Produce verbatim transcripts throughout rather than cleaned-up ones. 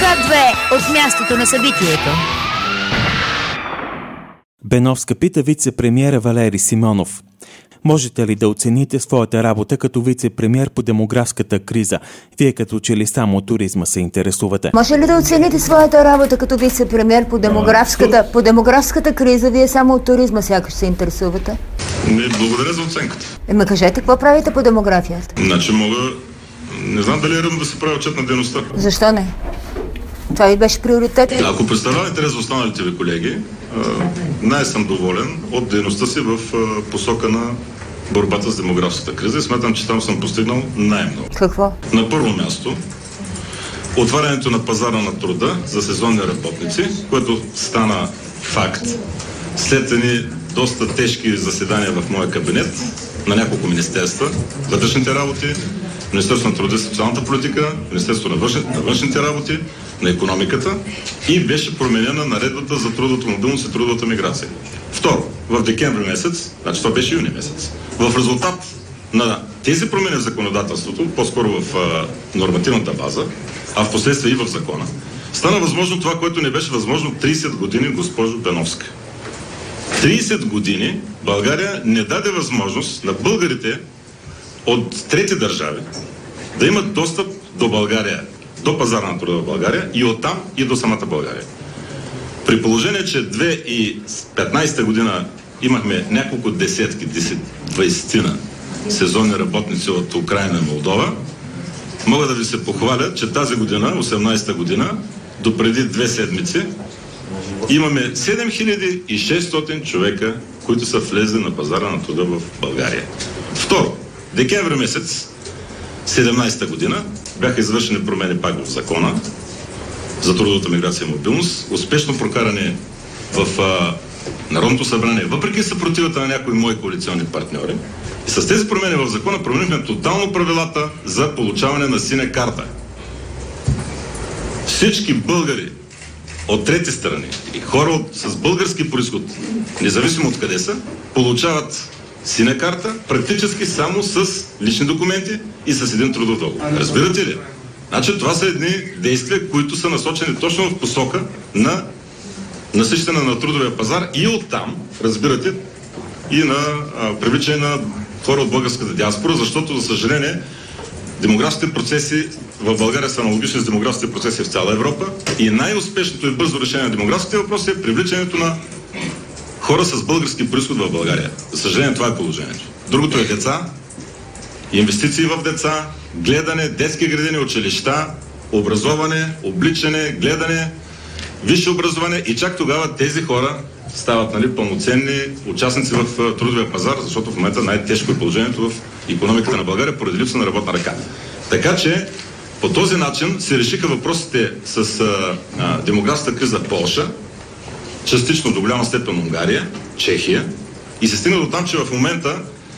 Свят две от мястото на събитието. Беновска пита вице-премиера Валери Симеонов: можете ли да оцените своята работа като вице-премиер по демографската криза? Вие като че ли само туризма се интересувате? Може ли да оцените своята работа като вице-премиер по демографската, по демографската криза? Вие само от туризма сякаш се интересувате? Не, благодаря за оценката. Ема кажете, какво правите по демографията? Значи мога... Не знам дали е редно да се прави отчет на дейността. Защо не? Това ви беше приоритет. Ако представлява интерес за останалите ви колеги, най-съм доволен от дейността си в посока на борбата с демографската криза и смятам, че там съм постигнал най-много. Какво? На първо място, отварянето на пазара на труда за сезонни работници, което стана факт след едни доста тежки заседания в моя кабинет на няколко министерства, вътрешните работи, Министерството на труда и социалната политика, Министерството на, външни, на външните работи, на икономиката и беше променена наредбата за трудовата мобилност и трудовата миграция. Второ, в декември месец, значи това беше юни месец, в резултат на тези промени в законодателството, по-скоро в а, нормативната база, а в последствие и в закона, стана възможно това, което не беше възможно трийсет години, госпожо Беновска. трийсет години България не даде възможност на българите от трети държави да имат достъп до България, до пазара на труда в България и оттам и до самата България. При положение, че две хиляди и петнадесета година имахме няколко десетки, двайсетина сезонни работници от Украйна и Молдова, мога да ви се похваля, че тази година, осемнадесета година, допреди две седмици, имаме седем хиляди и шестстотин човека, които са влезли на пазара на труда в България. Второ, декември месец седемнадесета година бяха извършени промени пак в закона за трудовата миграция и мобилност, успешно прокарани в а, Народното събрание, въпреки съпротивата на някои мои коалиционни партньори. И с тези промени в закона променихме тотално правилата за получаване на синя карта. Всички българи от трети страни и хора от, с български произход, независимо от къде са, получават синя карта практически само с лични документи и с един трудов договор. Разбирате ли? Значи това са едни действия, които са насочени точно в посока на насищане на трудовия пазар и оттам, разбирате, и на а, привличане на хора от българската диаспора, защото, за съжаление, демографските процеси в България са аналогични с демографските процеси в цяла Европа и най-успешното и бързо решение на демографските въпроси е привличането на хора с български произход в България. За съжаление, това е положението. Другото е деца, инвестиции в деца, гледане, детски градини, училища, образоване, обличане, гледане, висше образование и чак тогава тези хора стават, нали, пълноценни участници в трудовия пазар, защото в момента най-тежко е положението в икономиката на България поради липса на работна ръка. Така че по този начин се решиха въпросите с а, а, демографската криза в Полша, частично до голяма степен Унгария, Чехия и се стигна до там, че в момента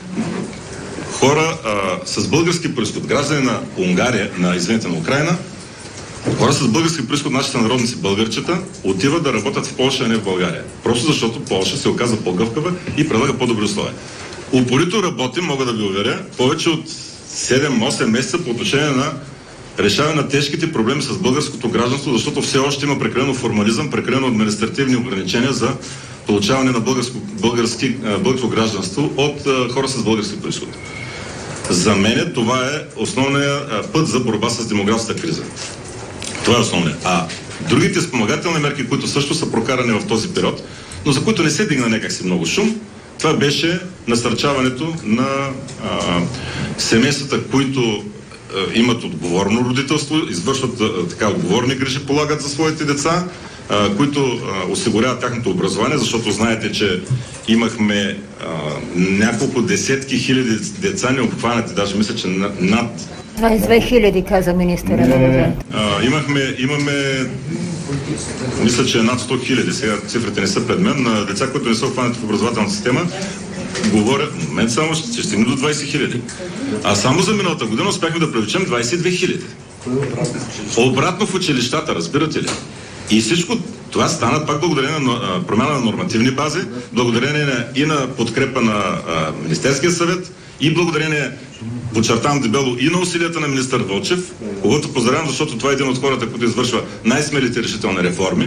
хора а, с български произход, граждани на Унгария, на, извините, на Украйна, хора с български произход, нашите народници българчета, отиват да работят в Полша, а не в България. Просто защото Полша се оказа по-гъвкава и предлага по-добри условия. Упорито работим, мога да ви уверя, повече от седем-осем месеца по отношение на решаване на тежките проблеми с българското гражданство, защото все още има прекалено формализъм, прекалено административни ограничения за получаване на българско, български, българско гражданство от а, хора с български произход. За мен това е основният а, път за борба с демографската криза. Това е основният. А другите спомагателни мерки, които също са прокарани в този период, но за които не се дигна някакси много шум, това беше насърчаването на а, семействата, които имат отговорно родителство, извършват а, така отговорни грижи, полагат за своите деца, а, които а, осигуряват тяхното образование, защото знаете, че имахме а, няколко десетки хиляди деца необхванати, даже мисля, че над двайсет и две хиляди, каза министъра на труда. Имахме, имаме, мисля, че над сто хиляди, сега цифрите не са пред мен, на деца, които не са обхванати в образователната система. Говоря, в момент само ще стигне до двайсет хиляди. А само за миналата година успяхме да привлечем двайсет и две хиляди. Обратно в училищата, разбирате ли? И всичко това стана пак благодарение на промяна на нормативни бази, благодарение на, и на подкрепа на а, Министерския съвет и благодарение подчертавам дебело и на усилията на министър Вълчев, когото поздравям, защото това е един от хората, който извършва най-смелите решителни реформи.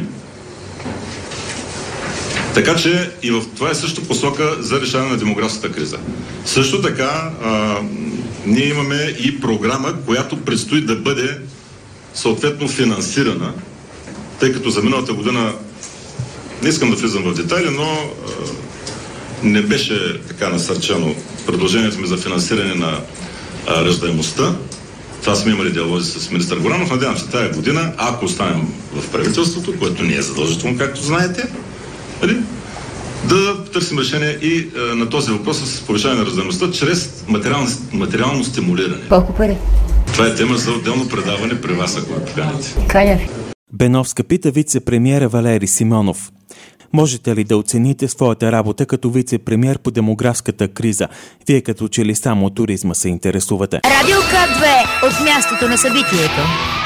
Така че и в това е също посока за решаване на демографската криза. Също така, а, ние имаме и програма, която предстои да бъде съответно финансирана, тъй като за миналата година, не искам да влизам в детайли, но а, не беше така насърчено предложението ми за финансиране на а, раждаемостта. Това сме имали диалози с министър Горанов. Надявам се тая година, ако останем в правителството, което не е задължително, както знаете, да търсим решение и а, на този въпрос с повишаване на раждаемостта чрез материално, материално стимулиране. Колко пари? Това е тема за отделно предаване при вас, ако ме поканите. Каня ви. Беновска пита вице-премиера Валери Симеонов. Можете ли да оцените своята работа като вице-премиер по демографската криза? Вие като че ли само туризма се интересувате? Радио К две от мястото на събитието.